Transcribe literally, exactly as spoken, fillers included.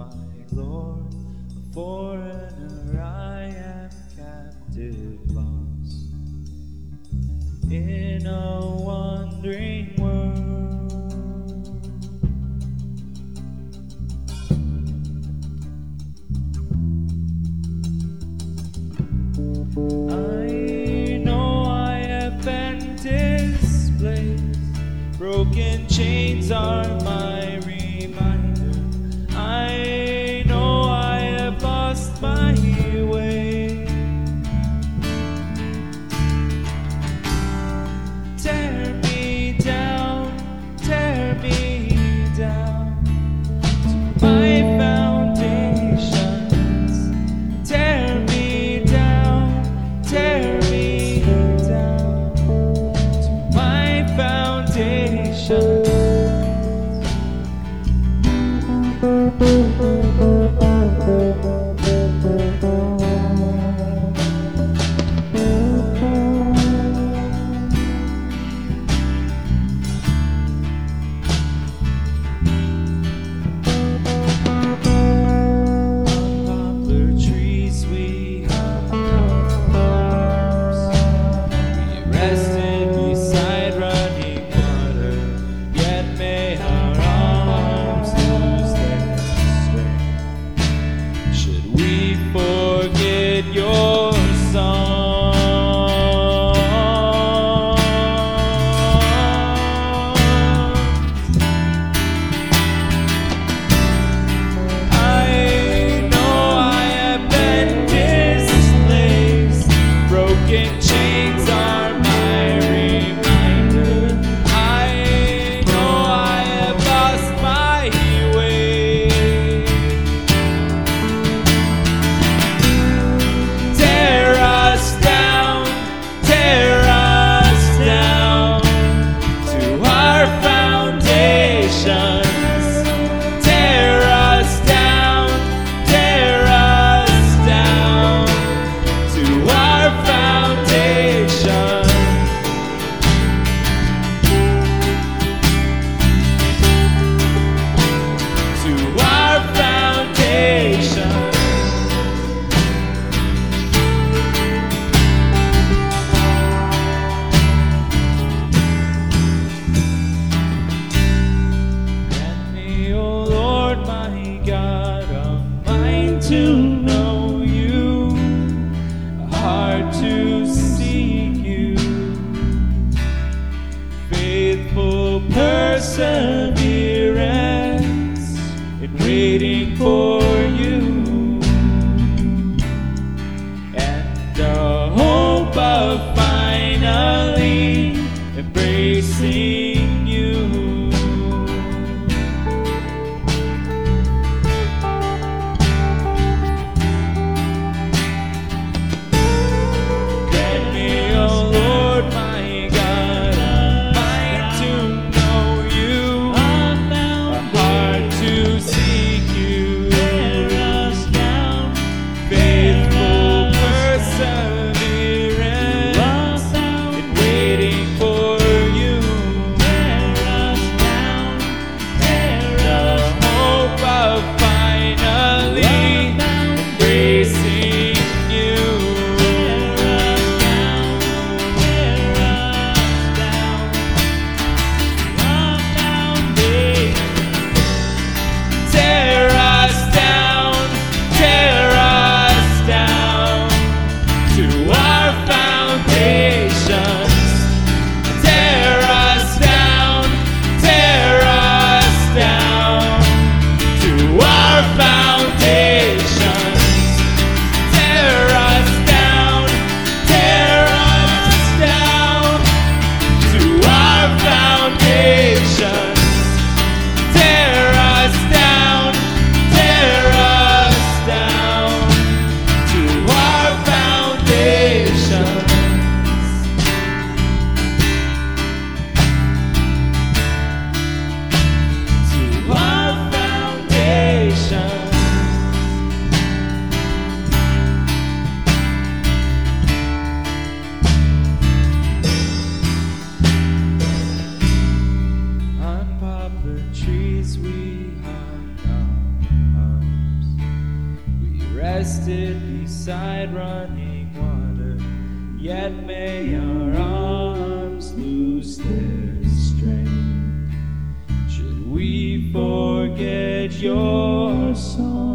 my Lord, a foreigner I am captive, lost in a wandering world. I know I have been displaced, broken chains are my reminder. I know I have lost my way. Tear me down, tear me down to my foundations. Tear me down, tear me down to my foundations. Your song, I know I have been displaced, broken chains are my reminder. I know I have lost my way. Tear us down, tear us down to our foundations. Tear us down, tear us down to our foundations. To our foundations. To know you, a heart to seek you, faithful perseverance in waiting for you, and the hope of finally embracing you. rested beside running water, yet may our arms lose their strength. Should we forget your song?